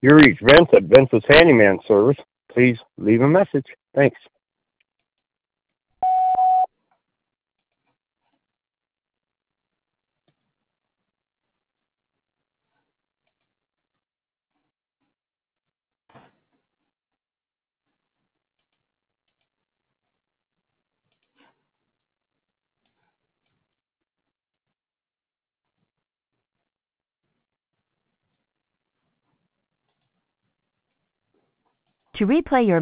You reached Vince at Vince's Handyman Service. Please leave a message. Thanks. To replay your